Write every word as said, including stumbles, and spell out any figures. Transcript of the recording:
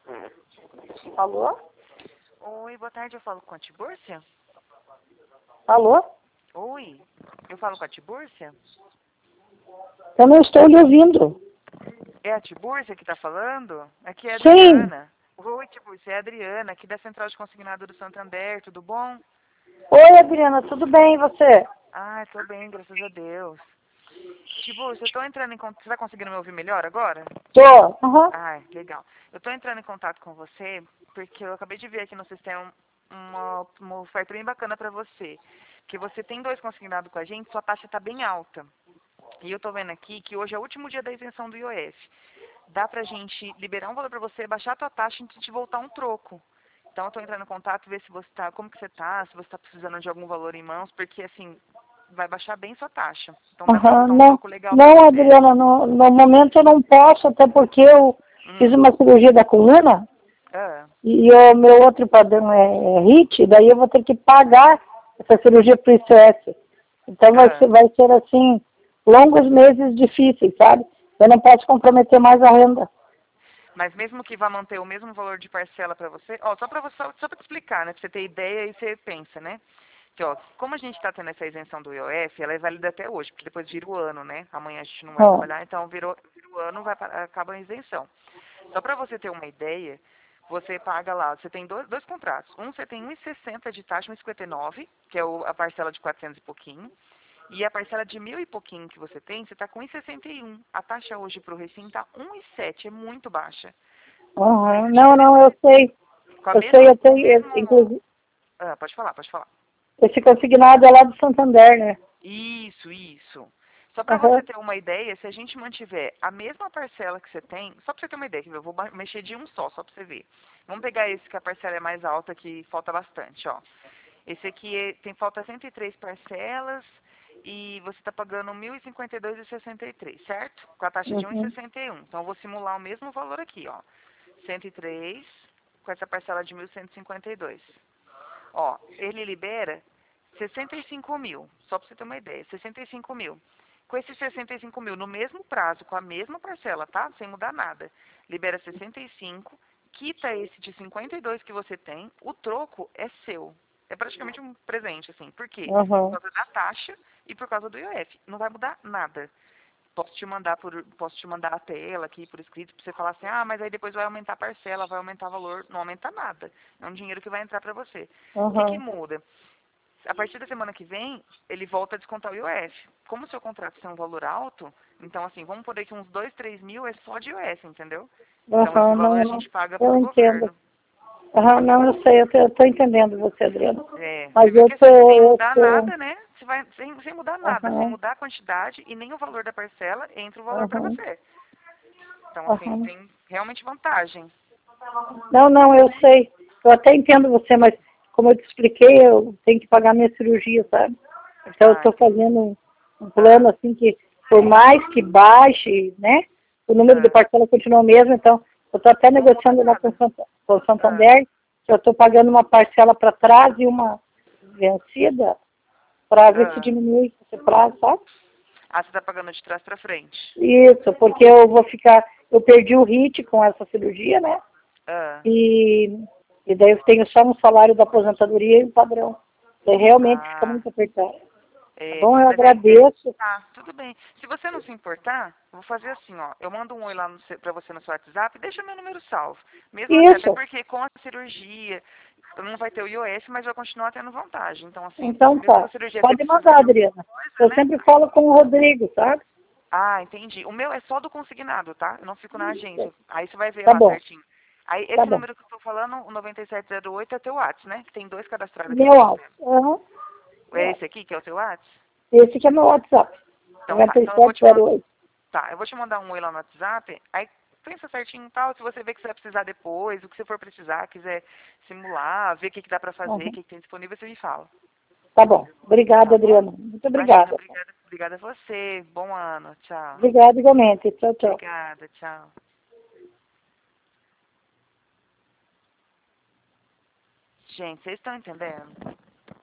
Alô? Oi, boa tarde, eu falo com a Tibúrcia? Alô? Oi, eu falo com a Tibúrcia? Eu não estou lhe ouvindo. É a Tibúrcia que tá falando? Aqui é a Sim. Adriana. Oi, Tibúrcia, é a Adriana, aqui da Central de Consignado do Santander, tudo bom? Oi, Adriana, tudo bem e você? Ah, tô bem, graças a Deus. Tibúrcia, eu tô entrando em contato... Você tá conseguindo me ouvir melhor agora? Tô. Aham. Ah, legal. Eu tô entrando em contato com você porque eu acabei de ver aqui no sistema uma, uma oferta bem bacana pra você. Que você tem dois consignados com a gente, sua taxa tá bem alta. E eu tô vendo aqui que hoje é o último dia da isenção do I O F. Dá pra gente liberar um valor pra você, baixar a tua taxa e te voltar um troco. Então eu tô entrando em contato, ver se você tá, como que você tá, se você tá precisando de algum valor em mãos, porque assim, vai baixar bem sua taxa. Então dá pra Aham. voltar um Não, troco legal pra não, você. Adriana, no, no momento eu não posso, até porque eu fiz Hum. uma cirurgia da coluna Ah, e o meu outro padrão é, é R I T, daí eu vou ter que pagar essa cirurgia pro I C S. Então vai ser, ah. vai ser assim, longos meses difíceis, sabe? Eu não posso comprometer mais a renda. Mas mesmo que vá manter o mesmo valor de parcela pra você, ó, só pra você, só, só pra te explicar, né, pra você ter ideia e você pensa, né? Que, ó, como a gente tá tendo essa isenção do I O F, ela é válida até hoje, porque depois vira o ano, né? Amanhã a gente não vai Ó, trabalhar, então virou, vira o ano, vai, pa- acaba a isenção. Só pra você ter uma ideia, você paga lá, você tem dois, dois contratos. Um, você tem um e sessenta de taxa, um e cinquenta e nove, que é o, a parcela de quatrocentos e pouquinho. E a parcela de mil e pouquinho que você tem, você tá com um e sessenta e um. A taxa hoje pro Recim tá um e sete, é muito baixa. aham. Muito Não, não, diferente. eu sei. Com a Eu sei, mesma, eu com o tenho, eu- mesmo... inclusive, Ah, pode falar, pode falar. esse consignado é lá do Santander, né? Isso, isso. Só para você Aham. ter uma ideia, se a gente mantiver a mesma parcela que você tem, só para você ter uma ideia, eu vou ba- mexer de um só, só para você ver. Vamos pegar esse que a parcela é mais alta, que falta bastante, ó. Esse aqui é- tem falta cento e três parcelas e você está pagando mil e cinquenta e dois e sessenta e três, certo? Com a taxa de um e Uhum. sessenta e um. Então eu vou simular o mesmo valor aqui, ó. cento e três com essa parcela de mil cento e cinquenta e dois. Ó, ele libera sessenta e cinco mil, só para você ter uma ideia, sessenta e cinco mil. Com esses sessenta e cinco mil, no mesmo prazo, com a mesma parcela, tá? Sem mudar nada. Libera sessenta e cinco, quita esse de cinquenta e dois que você tem, o troco é seu. É praticamente um presente, assim. Por quê? Por Aham. causa da taxa e por causa do I O F. Não vai mudar nada. Posso te mandar por, posso te mandar a tela aqui por escrito para você falar assim, ah, mas aí depois vai aumentar a parcela, vai aumentar o valor. Não aumenta nada. É um dinheiro que vai entrar para você. O que que Aham. muda? A partir da semana que vem, ele volta a descontar o I O F. Como o seu contrato tem um valor alto, então assim, vamos por aí que uns dois, três mil é só de I O F, entendeu? Então esse Aham. valor Não, a não. gente paga Eu pro entendo. governo. Aham, não, eu sei, eu tô, eu tô entendendo você, Adriana. É, você Mas viu eu que tô, assim, sem eu mudar tô. nada, né? Você vai, sem, sem mudar nada, sem Aham. mudar a quantidade e nem o valor da parcela, entra o valor para Aham. você. Então assim, Aham. tem realmente vantagem. Não, não, eu sei. Eu até entendo você, mas como eu te expliquei, eu tenho que pagar minha cirurgia, sabe? Então eu Ah, estou entendi. fazendo um, um plano Ah, assim que, por mais que baixe, né? O número de ah, parcela continua o mesmo, então eu estou até não muda negociando lá com o nada. Sant- com o Ah, Santander, que eu estou pagando uma parcela para trás e uma vencida, para ver se ah. diminui esse prazo, sabe? Ah, você tá pagando de trás para frente. Isso, porque eu vou ficar, eu perdi o R I T com essa cirurgia, né? Ah, E, e daí eu tenho só um salário da aposentadoria e um padrão. Daí realmente fica ah. muito apertado. Tá É, bom? Eu mas aí, é, agradeço. tá, tudo bem. Se você não se importar, eu vou fazer assim, ó. Eu mando um oi lá no, seu- pra você no seu WhatsApp, deixa meu número salvo. Mesmo assim, até Isso. porque com a cirurgia, não vai ter o I O F, mas vai continuar tendo vantagem. Então, assim, Então mesmo com tá. a cirurgia, você Pode precisar mandar, de alguma Adriana. coisa, Eu né? sempre falo com o Rodrigo, sabe? Ah, entendi. O meu é só do consignado, tá? Eu não fico na agência. Aí você vai ver Tá lá bom, certinho. Aí, tá esse bom. número que eu tô falando, o nove sete zero oito, é teu WhatsApp, né? Que tem dois cadastrados aqui Meu no WhatsApp. sistema. Aham. É É. esse aqui que é o seu WhatsApp? Esse que é meu WhatsApp. Então tá. Então eu vou te mandar. nove sete zero oito. Tá, eu vou te mandar um oi lá no WhatsApp, aí pensa certinho e tal, se você vê que você vai precisar depois, o que você for precisar, quiser simular, ver o que, que dá pra fazer, o Aham. que, que tem disponível, você me fala. Tá bom. Obrigada, Tá bom? Adriana. Muito Imagina, obrigada. obrigada, obrigada a você. Bom ano, tchau. Obrigada igualmente. Tchau, tchau. Obrigada, tchau. Gente, vocês estão entendendo?